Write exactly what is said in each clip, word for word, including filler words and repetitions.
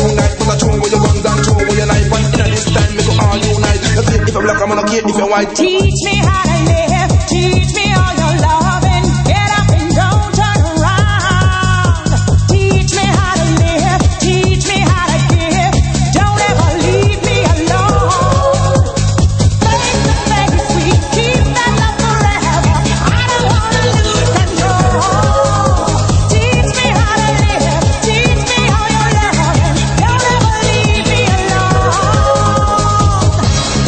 unite. But I throw away your guns and throw away your knife. And in this time, we go all unite. If you're black, I'm gonna care if you're white. Teach me how to live. Teach me all your loving. Get up and don't turn around. Teach me how to live. Teach me how to give. Don't ever leave me alone. Face to face, we keep that love forever. I don't wanna lose control. Teach me how to live. Teach me all your loving. Don't ever leave me alone.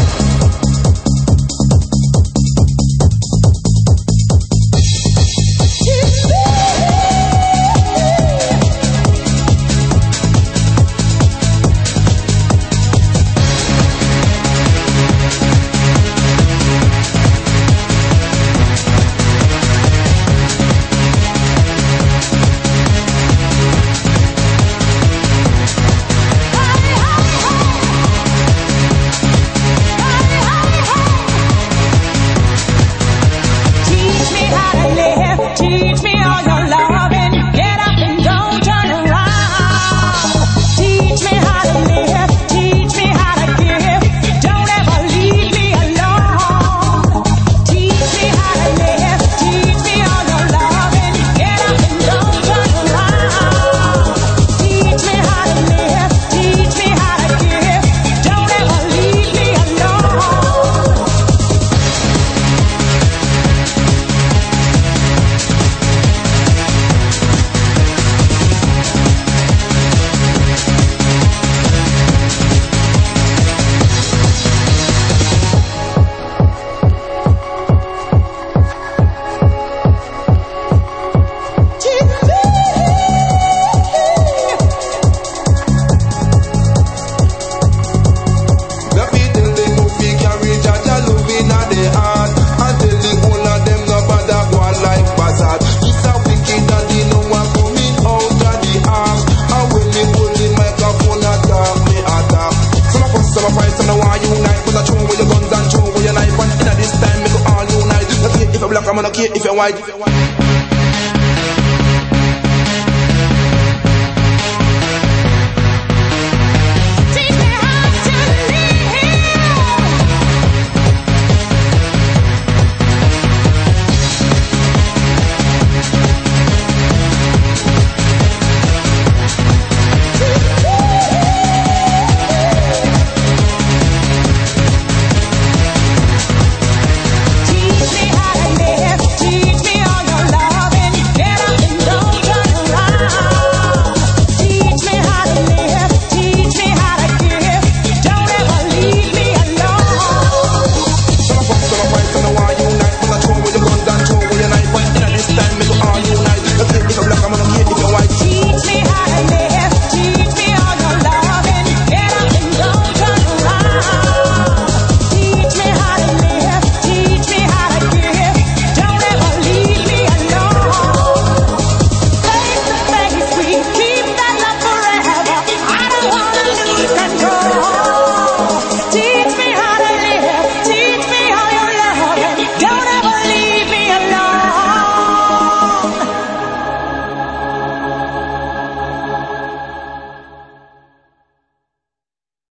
Teach me how to live. Teach me all your loving. Get up and don't turn around. Teach me how to live. Teach me how to give. Don't ever leave me alone. Teach me how to live. Teach me all your loving. Get up and don't turn around. Teach me how to live. Teach me how to give. Don't ever leave me alone. The people they know we carry Jaja love in a their heart. Until the whole of them no bother go like bastard. It's a wicked and they know I'm coming out of the arms. And when they hold the microphone attack, they attack. Some of us, some of fight, some of want unite. But I throw away your guns and throw away your knife. And in this time, we go all unite. If you're black, I'm gonna care if you're white.